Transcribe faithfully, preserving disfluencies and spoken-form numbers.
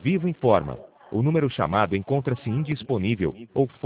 Vivo informa. O número chamado encontra-se indisponível ou